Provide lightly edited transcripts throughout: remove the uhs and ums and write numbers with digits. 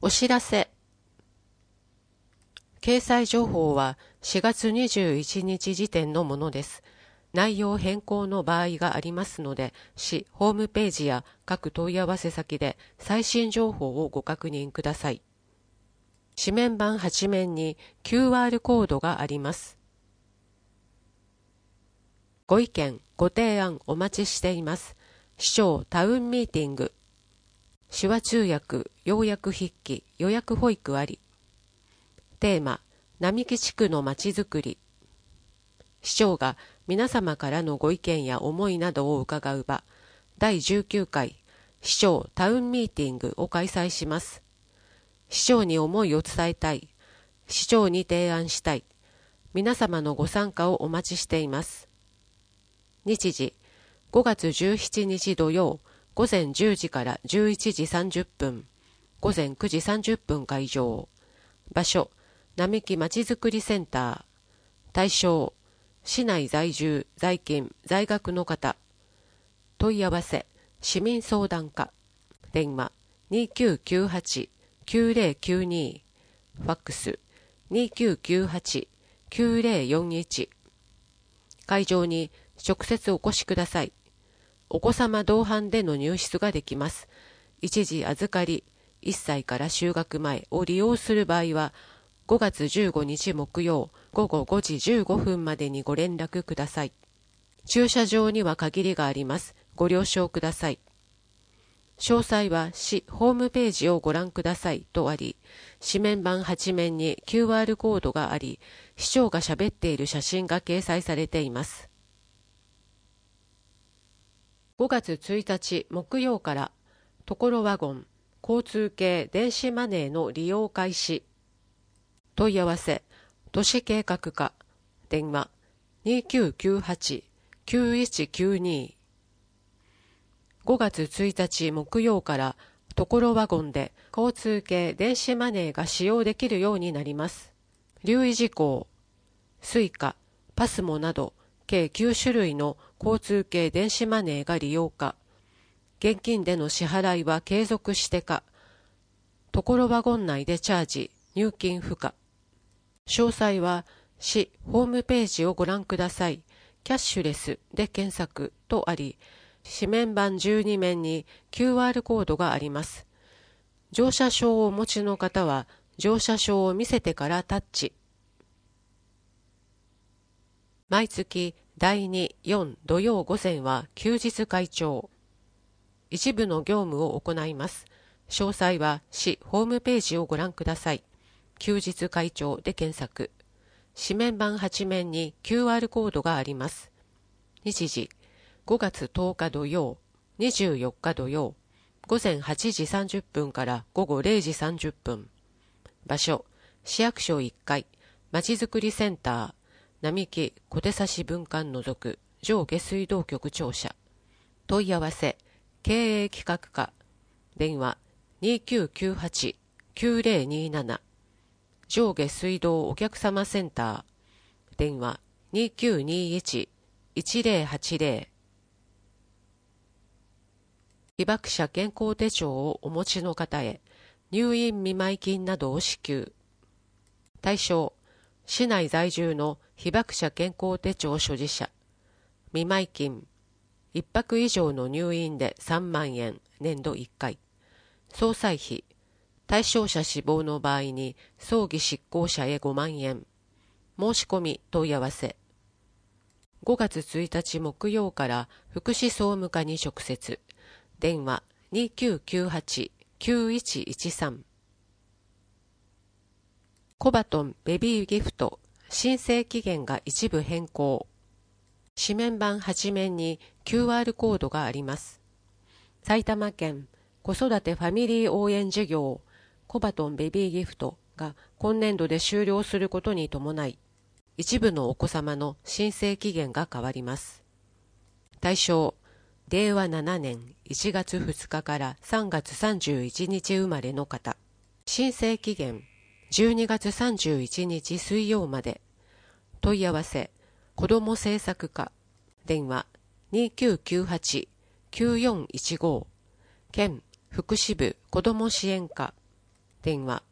お知らせ。掲載情報は4月21日時点のものです。内容変更の場合がありますので、市ホームページや各問い合わせ先で最新情報をご確認ください。紙面版8面に QR コードがあります。ご意見、ご提案お待ちしています。市長タウンミーティング。手話通訳、要約筆記、予約保育あり。テーマ、並木地区のまちづくり。市長が皆様からのご意見や思いなどを伺う場、第19回市長タウンミーティングを開催します。市長に思いを伝えたい、市長に提案したい、皆様のご参加をお待ちしています。日時、5月17日土曜、午前10時から11時30分、午前9時30分会場。場所、並木まちづくりセンター。対象、市内在住、在勤、在学の方。問い合わせ、市民相談課。電話、2998-9092。ファックス、2998-9041。会場に直接お越しください。お子様同伴での入室ができます。一時預かり、1歳から就学前を利用する場合は、5月15日木曜午後5時15分までにご連絡ください。駐車場には限りがあります。ご了承ください。詳細は市ホームページをご覧くださいとあり、紙面版8面に QR コードがあり、市長が喋っている写真が掲載されています。5月1日木曜から、ところワゴン、交通系電子マネーの利用開始。問い合わせ、都市計画課、電話、2998-9192。5月1日木曜から、ところワゴンで交通系電子マネーが使用できるようになります。留意事項、スイカ、パスモなど、計9種類の交通系電子マネーが利用可。現金での支払いは継続して可。ところワゴン内でチャージ、入金不可。詳細は市ホームページをご覧ください。キャッシュレスで検索とあり、紙面版12面に QR コードがあります。乗車証をお持ちの方は、乗車証を見せてからタッチ。毎月第2、4土曜午前は休日会長。一部の業務を行います。詳細は市ホームページをご覧ください。休日会長で検索。紙面版8面に QR コードがあります。日時、5月10日土曜、24日土曜、午前8時30分から午後0時30分。場所、市役所1階、まちづくりセンター、並木小手指分館除く上下水道局庁舎。問い合わせ、経営企画課。電話、2998-9027。上下水道お客様センター。電話、2921-1080。被爆者健康手帳をお持ちの方へ、入院見舞金などを支給。対象、市内在住の被爆者健康手帳所持者。見舞金、1泊以上の入院で3万円、年度1回。総裁費、対象者死亡の場合に葬儀執行者へ5万円。申し込み問い合わせ。5月1日木曜から福祉総務課に直接。電話2998-9113。コバトンベビーギフト申請期限が一部変更。紙面版8面に QR コードがあります。埼玉県子育てファミリー応援事業コバトンベビーギフトが今年度で終了することに伴い、一部のお子様の申請期限が変わります。対象、令和7年1月2日から3月31日生まれの方。申請期限、12月31日水曜まで。問い合わせ、子ども政策課。電話、2998-9415。県福祉部子ども支援課。 電話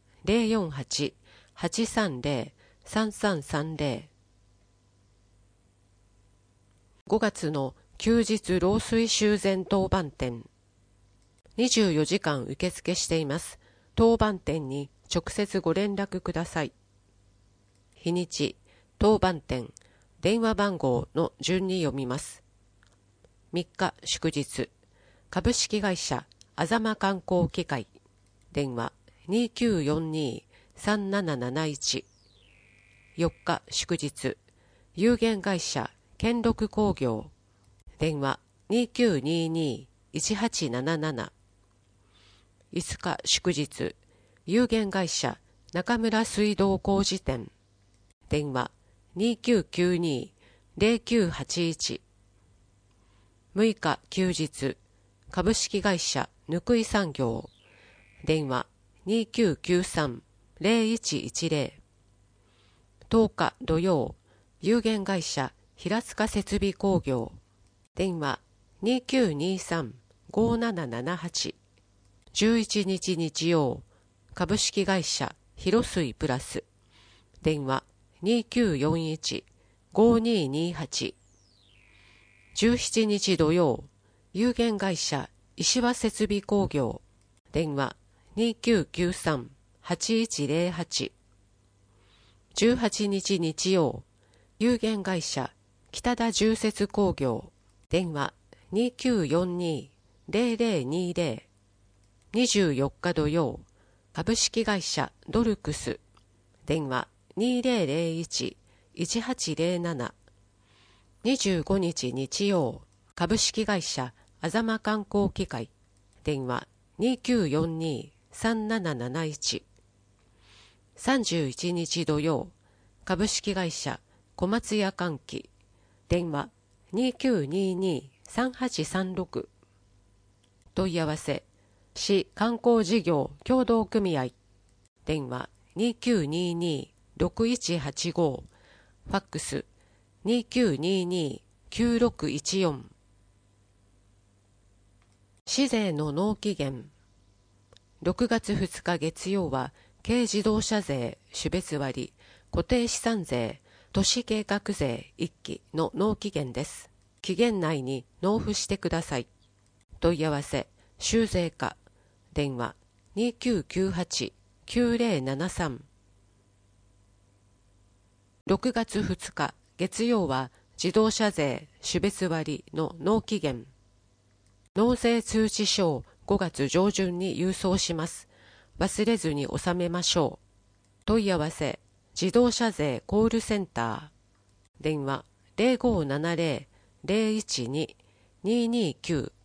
048-830-3330。5月の休日漏水修繕当番店。24時間受付しています。当番店に直接ご連絡ください。日にち、当番店、電話番号の順に読みます。3日祝日、株式会社あざま観光機械。電話2942-3771。4日祝日、有限会社兼六工業。電話2922-1877。5日祝日、有限会社中村水道工事店。電話2992-0981。6日休日、株式会社ぬくい産業。電話2993-0110。10日土曜、有限会社平塚設備工業。電話2923-5778。11日日曜、株式会社広水プラス。電話2941-5228。17日土曜、有限会社石和設備工業。電話2993-8108。18日日曜、有限会社北田重設工業。電話2942-0020。24日土曜、株式会社ドルクス。電話2001-1807。25日日曜、株式会社あざま観光機械。電話2942-3771。31日土曜、株式会社小松屋柑機。電話2922-3836。問い合わせ、市観光事業協同組合。電話2922-6185。ファックス2922-9614。市税の納期限。6月2日月曜は軽自動車税種別割固定資産税都市計画税1期の納期限です。期限内に納付してください。問い合わせ、修税課。電話2998-9073。6月2日月曜は自動車税種別割の納期限。納税通知書を5月上旬に郵送します。忘れずに納めましょう。問い合わせ、自動車税コールセンター。電話0570-012-229。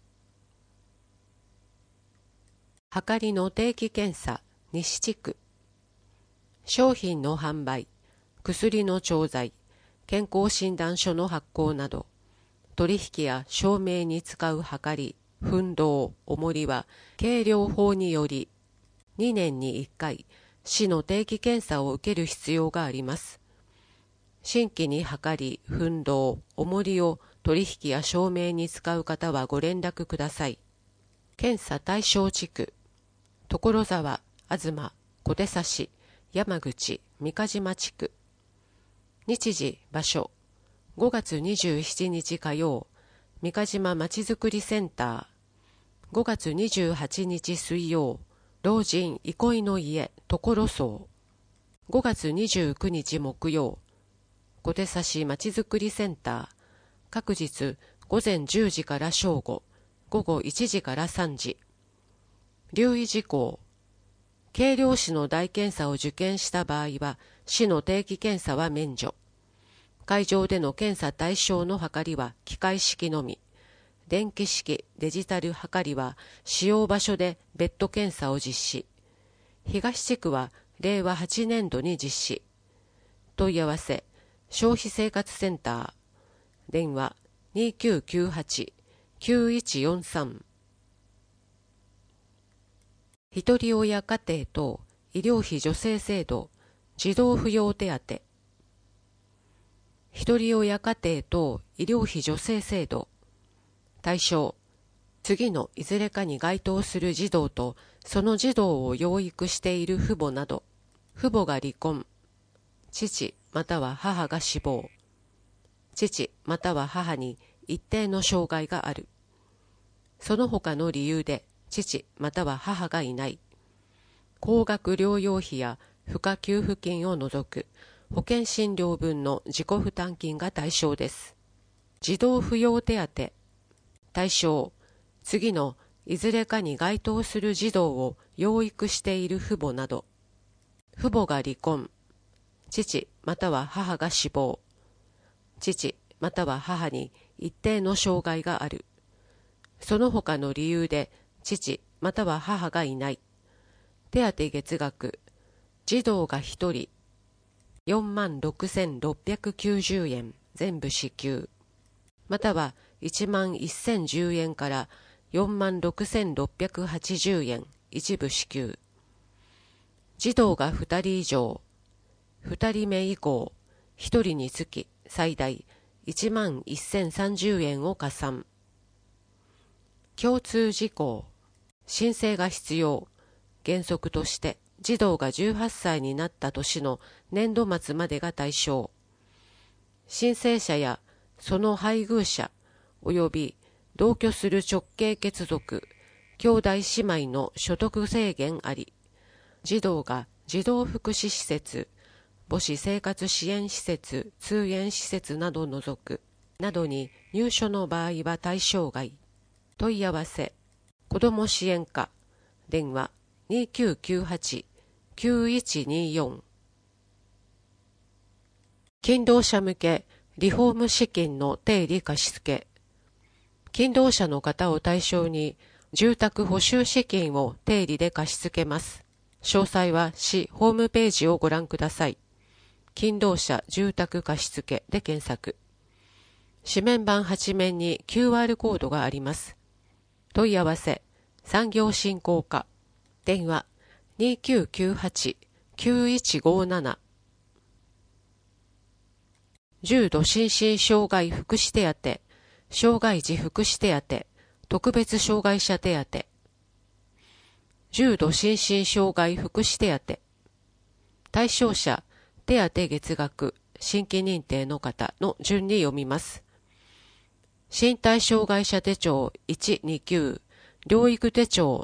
はかりの定期検査西地区。商品の販売、薬の調剤、健康診断書の発行など、取引や証明に使うはかり、奮動、重りは、計量法により、2年に1回、市の定期検査を受ける必要があります。新規にはかり、奮動、重りを取引や証明に使う方はご連絡ください。検査対象地区、所沢、東、小手指、山口、三ヶ島地区。日時、場所、5月27日火曜、三ヶ島まちづくりセンター。5月28日水曜、老人憩いの家、所荘。5月29日木曜、小手指まちづくりセンター。各日、午前10時から正午、午後1時から3時。留意事項。計量士の代検査を受検した場合は、市の定期検査は免除。会場での検査対象のはかりは機械式のみ。電気式、デジタルはかりは使用場所で別途検査を実施。東地区は令和8年度に実施。問い合わせ、消費生活センター。電話2998-9143。ひとり親家庭等医療費助成制度児童扶養手当。ひとり親家庭等医療費助成制度。対象、 次のいずれかに該当する児童とその児童を養育している父母など、父母が離婚、父または母が死亡、父または母に一定の障害がある。その他の理由で父または母がいない。高額療養費や付加給付金を除く保険診療分の自己負担金が対象です。児童扶養手当対象、次のいずれかに該当する児童を養育している父母など、父母が離婚、父または母が死亡、父または母に一定の障害がある。その他の理由で父または母がいない。手当月額、児童が1人46,690円全部支給、または11,010円から46,680円一部支給。児童が2人以上、2人目以降、1人につき最大11,030円を加算。共通事項、申請が必要。原則として児童が18歳になった年の年度末までが対象。申請者やその配偶者及び同居する直系血族、兄弟姉妹の所得制限あり。児童が児童福祉施設、母子生活支援施設、通園施設など除く、などに入所の場合は対象外。問い合わせ、子ども支援課、電話2998-9124。勤労者向けリフォーム資金の定理貸付。勤労者の方を対象に住宅補修資金を定理で貸し付けます。詳細は市ホームページをご覧ください。勤労者住宅貸付で検索。紙面板8面に QR コードがあります。問い合わせ、産業振興課。電話2998-9157。重度心身障害福祉手当、障害児福祉手当、特別障害者手当。重度心身障害福祉手当。対象者、手当月額、新規認定の方の順に読みます。身体障害者手帳1、2級、療育手帳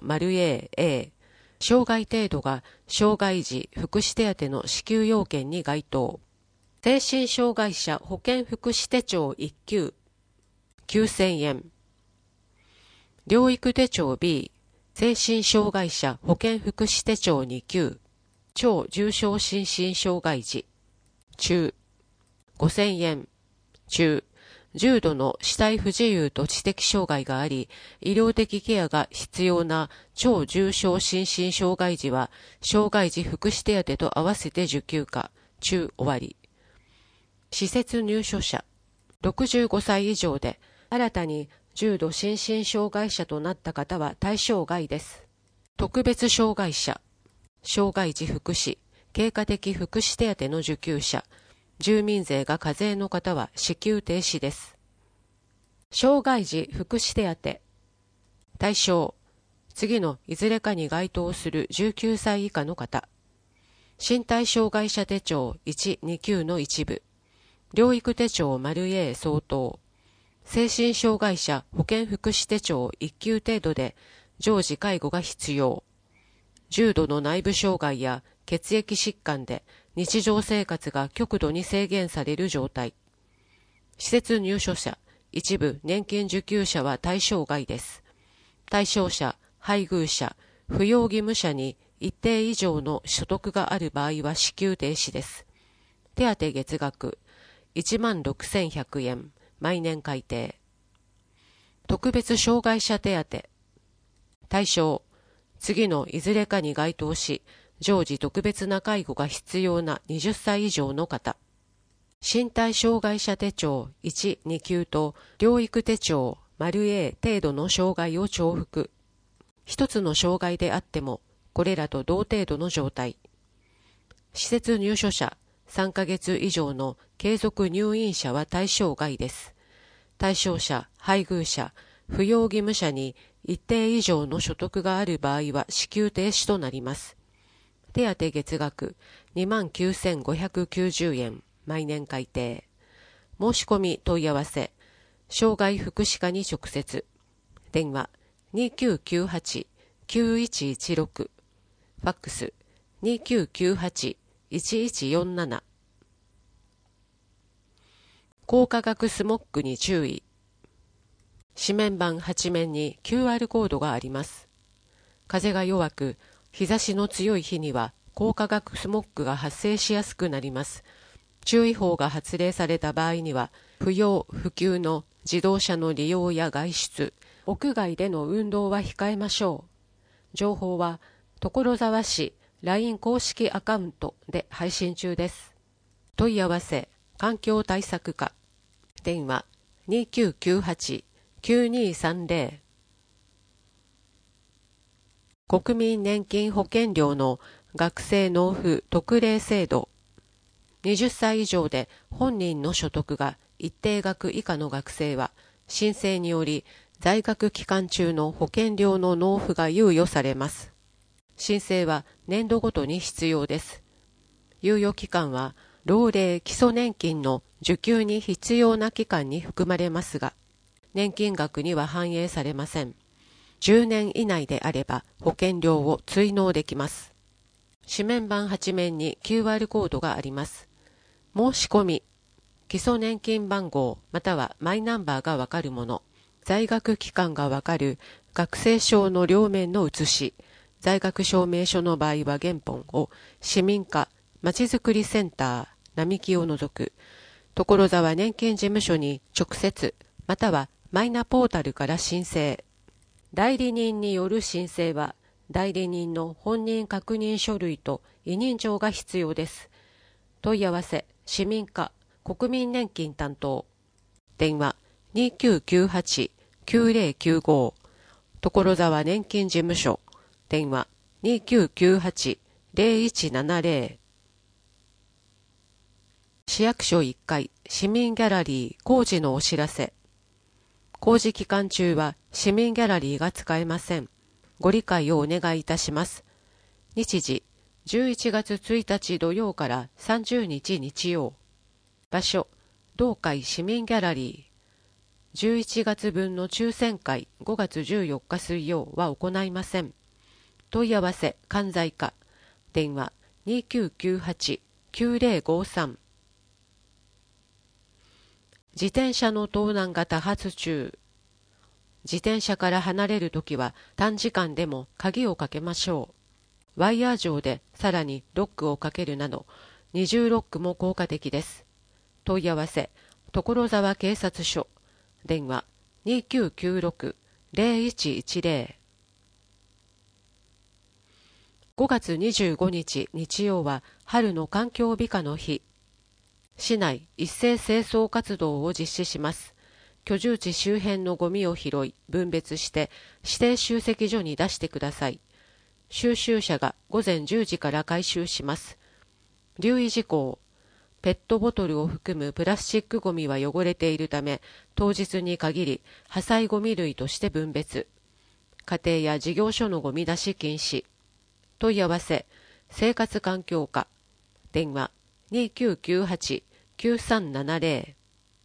A、障害程度が障害児福祉手当の支給要件に該当。精神障害者保健福祉手帳1級、9000円。療育手帳 B、精神障害者保健福祉手帳2級、超重症心身障害児、中、5000円。中、重度の肢体不自由と知的障害があり、医療的ケアが必要な超重症心身障害児は、障害児福祉手当と合わせて受給か、中終わり。施設入所者、65歳以上で、新たに重度心身障害者となった方は対象外です。特別障害者、障害児福祉、経過的福祉手当の受給者、住民税が課税の方は支給停止です。障害児福祉手当。対象、次のいずれかに該当する19歳以下の方。身体障害者手帳1、2級の一部。療育手帳 A 相当。精神障害者保健福祉手帳1級程度で常時介護が必要。重度の内部障害や血液疾患で日常生活が極度に制限される状態。施設入所者、一部年金受給者は対象外です。対象者、配偶者、扶養義務者に一定以上の所得がある場合は支給停止です。手当月額、16,100円、毎年改定。特別障害者手当。対象、次のいずれかに該当し、常時特別な介護が必要な20歳以上の方。身体障害者手帳1、2級と療育手帳 A 程度の障害を重複。一つの障害であっても、これらと同程度の状態。施設入所者3ヶ月以上の継続入院者は対象外です。対象者、配偶者、扶養義務者に一定以上の所得がある場合は支給停止となります。手当月額29,590円、毎年改定。申し込み問い合わせ、障害福祉課に直接。電話2998-9116。ファックス2998-1147。高化学スモッグに注意。紙面板8面に QR コードがあります。風が弱く、日差しの強い日には高化学スモッグが発生しやすくなります。注意報が発令された場合には、不要不急の自動車の利用や外出、屋外での運動は控えましょう。情報は所沢市 LINE 公式アカウントで配信中です。問い合わせ、環境対策課。電話2998-9230。国民年金保険料の学生納付特例制度。20歳以上で本人の所得が一定額以下の学生は、申請により在学期間中の保険料の納付が猶予されます。申請は年度ごとに必要です。猶予期間は、老齢基礎年金の受給に必要な期間に含まれますが、年金額には反映されません。10年以内であれば保険料を追納できます。紙面板8面に QR コードがあります。申し込み、基礎年金番号またはマイナンバーがわかるもの、在学期間がわかる学生証の両面の写し、在学証明書の場合は原本を市民課まちづくりセンター並木を除く所沢年金事務所に直接またはマイナポータルから申請。代理人による申請は代理人の本人確認書類と委任状が必要です。問い合わせ市民課国民年金担当。電話2998-9095。所沢年金事務所。電話2998-0170。市役所1階市民ギャラリー工事のお知らせ。工事期間中は市民ギャラリーが使えません。ご理解をお願いいたします。日時11月1日土曜から30日日曜。場所同会市民ギャラリー。11月分の抽選会5月14日水曜は行いません。問い合わせ関西課。電話2998-9053。自転車の盗難が多発中。自転車から離れるときは短時間でも鍵をかけましょう。ワイヤー錠でさらにロックをかけるなど、二重ロックも効果的です。問い合わせ、所沢警察署。電話2996-0110。5月25日日曜は春の環境美化の日。市内一斉清掃活動を実施します。居住地周辺のゴミを拾い、分別して指定集積所に出してください。収集車が午前10時から回収します。留意事項。ペットボトルを含むプラスチックゴミは汚れているため、当日に限り破砕ゴミ類として分別。家庭や事業所のゴミ出し禁止。問い合わせ、生活環境課。電話2998-9370。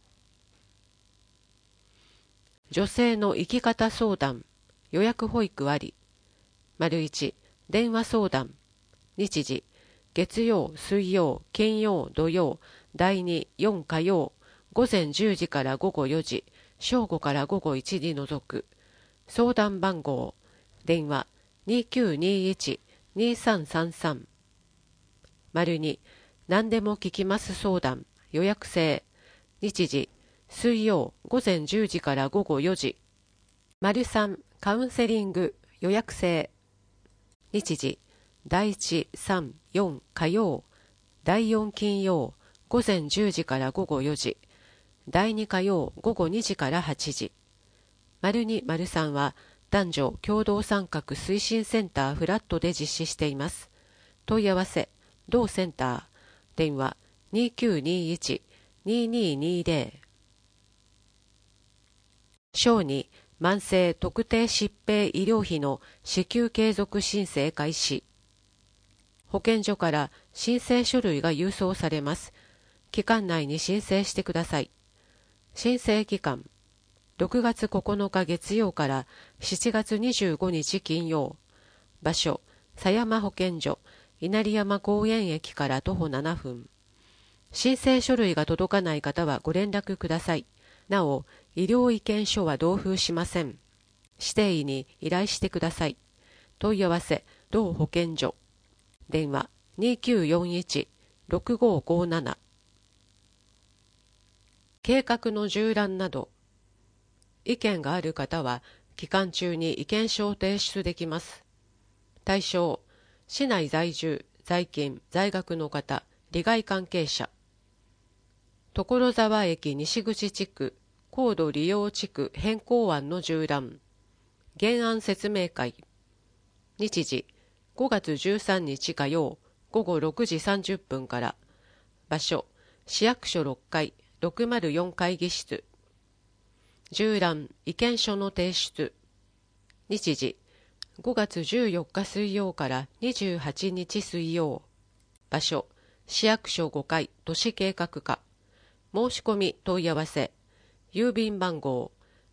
女性の生き方相談、予約保育あり。1、電話相談。日時、月曜、水曜、金曜、土曜、第2、4火曜、午前10時から午後4時、正午から午後1時除く。相談番号、電話2921-2333。2、何でも聞きます相談、予約制。日時、水曜午前10時から午後4時。3、カウンセリング予約制。日時、第1、3、4火曜、第4金曜午前10時から午後4時、第2火曜午後2時から8時。2、3は男女共同参画推進センターフラットで実施しています。問い合わせ、同センター、電話2921-2220。小児慢性特定疾病医療費の支給継続申請開始。保健所から申請書類が郵送されます。期間内に申請してください。申請期間、6月9日月曜から7月25日金曜。場所、狭山保健所、稲荷山公園駅から徒歩7分。申請書類が届かない方はご連絡ください。なお、医療意見書は同封しません。指定医に依頼してください。問い合わせ、同保健所。電話、2941-6557。計画の縦覧など。意見がある方は、期間中に意見書を提出できます。対象、市内在住、在勤、在学の方、利害関係者。所沢駅西口地区、高度利用地区変更案の縦覧。原案説明会。日時、5月13日火曜、午後6時30分から。場所、市役所6階、604会議室。縦覧、意見書の提出。日時、5月14日水曜から28日水曜。場所、市役所5階、都市計画課。申し込み問い合わせ。郵便番号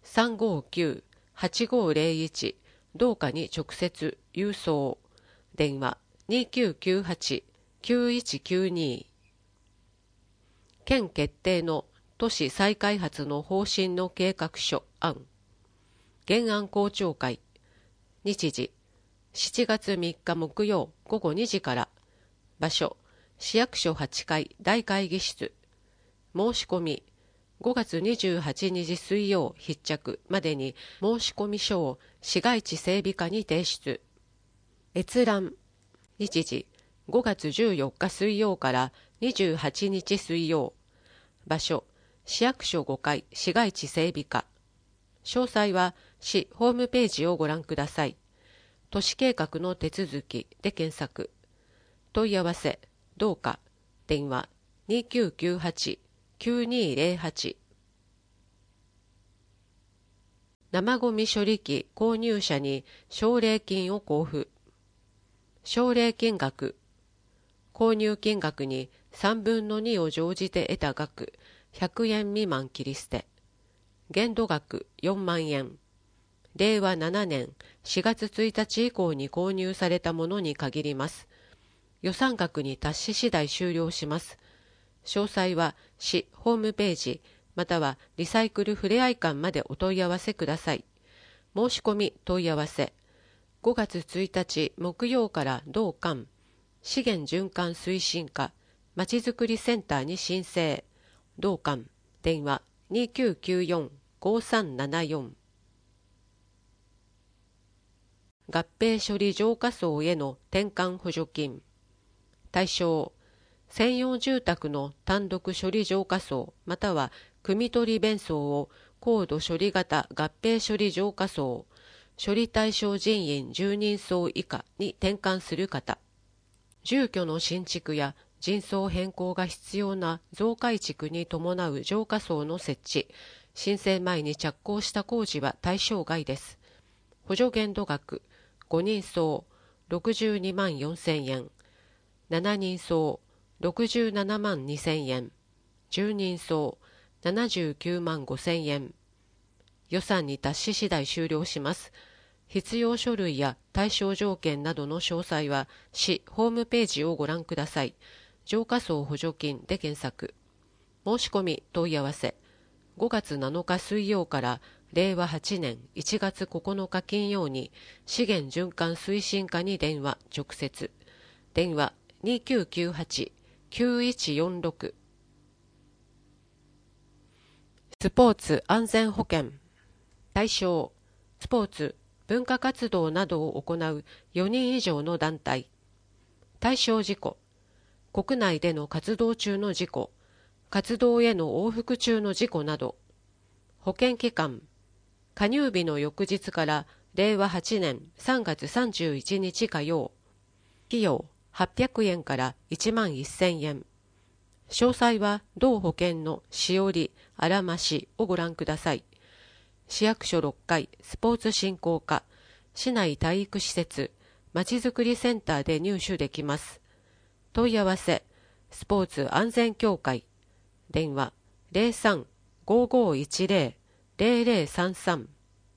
359-8501 同課に直接郵送。電話 2998-9192。県決定の都市再開発の方針の計画書案。原案公聴会。日時、7月3日木曜午後2時から。場所、市役所8階大会議室。申し込み、5月28日水曜必着までに申し込み書を市街地整備課に提出。閲覧。日時、5月14日水曜から28日水曜。場所、市役所5階市街地整備課。詳細は市ホームページをご覧ください。都市計画の手続きで検索。問い合わせ、同課。電話、2998-9208。生ごみ処理機購入者に奨励金を交付。奨励金額。購入金額に3分の2を乗じて得た額100円未満切り捨て。限度額4万円。令和7年4月1日以降に購入されたものに限ります。予算額に達し次第終了します。詳細は市ホームページまたはリサイクルふれあい館までお問い合わせください。申し込み問い合わせ。5月1日木曜から同館資源循環推進課まちづくりセンターに申請。同館電話 2994-5374。合併処理浄化槽への転換補助金。対象、専用住宅の単独処理浄化槽または汲み取り弁槽を高度処理型合併処理浄化槽、処理対象人員10人層以下に転換する方。住居の新築や人相変更が必要な増改築に伴う浄化槽の設置、申請前に着工した工事は対象外です。補助限度額、5人層62万4000円、7人層67万2000円、10人層79万5000円。予算に達し次第終了します。必要書類や対象条件などの詳細は市ホームページをご覧ください。浄化槽補助金で検索。申し込み問い合わせ。5月7日水曜から令和8年1月9日金曜に資源循環推進課に電話直接。電話 2998-9146。スポーツ安全保険。対象、スポーツ、文化活動などを行う4人以上の団体。対象事故、国内での活動中の事故、活動への往復中の事故など。保険期間、加入日の翌日から令和8年3月31日火曜。費用800円から1万1000円。詳細は同保険のしおり、あらましをご覧ください。 市役所6階スポーツ振興課、市内体育施設、まちづくりセンターで入手できます。問い合わせ、スポーツ安全協会、電話03-5510-0033。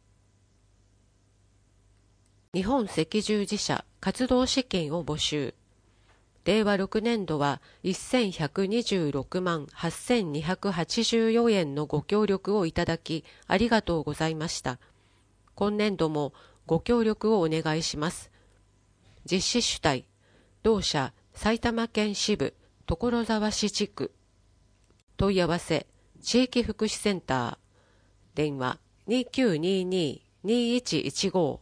日本赤十字社活動資金を募集。令和6年度は1126万8284円のご協力をいただきありがとうございました。今年度もご協力をお願いします。実施主体、同社埼玉県支部所沢市地区。問い合わせ、地域福祉センター。電話2922-2115。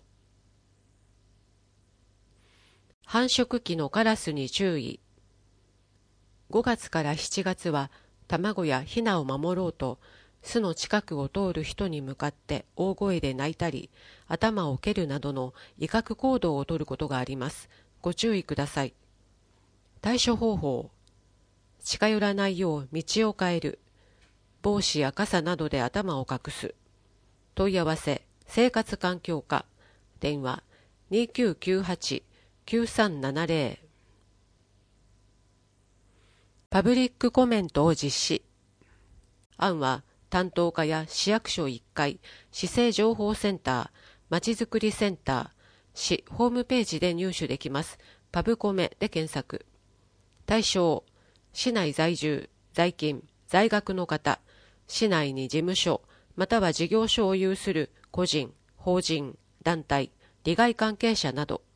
繁殖期のカラスに注意。5月から7月は卵やヒナを守ろうと巣の近くを通る人に向かって大声で鳴いたり頭を蹴るなどの威嚇行動をとることがあります。ご注意ください。対処方法、近寄らないよう道を変える、帽子や傘などで頭を隠す。問い合わせ、生活環境課。電話2998-9370。パブリックコメントを実施。案は担当課や市役所1階、市政情報センター、まちづくりセンター、市ホームページで入手できます。パブコメで検索。対象、市内在住、在勤、在学の方、市内に事務所、または事業所を有する個人、法人、団体、利害関係者など。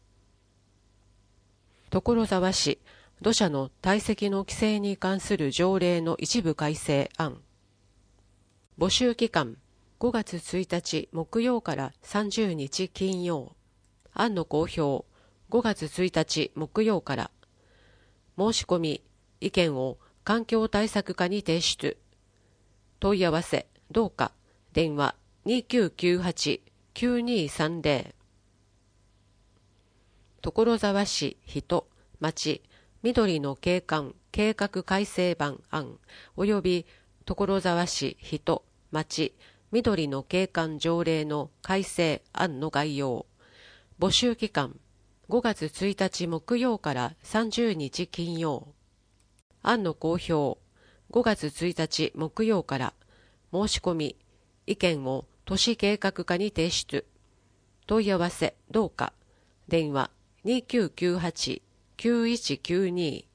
所沢市、土砂の堆積の規制に関する条例の一部改正案。募集期間、5月1日木曜から30日金曜。案の公表、5月1日木曜から。申し込み、意見を環境対策課に提出。問い合わせ、どうか、電話2998-9230。所沢市人、町、緑の景観計画改正版案及び所沢市人、町、緑の景観条例の改正案の概要。募集期間、5月1日木曜から30日金曜。案の公表、5月1日木曜から。申し込み、意見を都市計画課に提出。問い合わせ、どうか。電話2998-9192。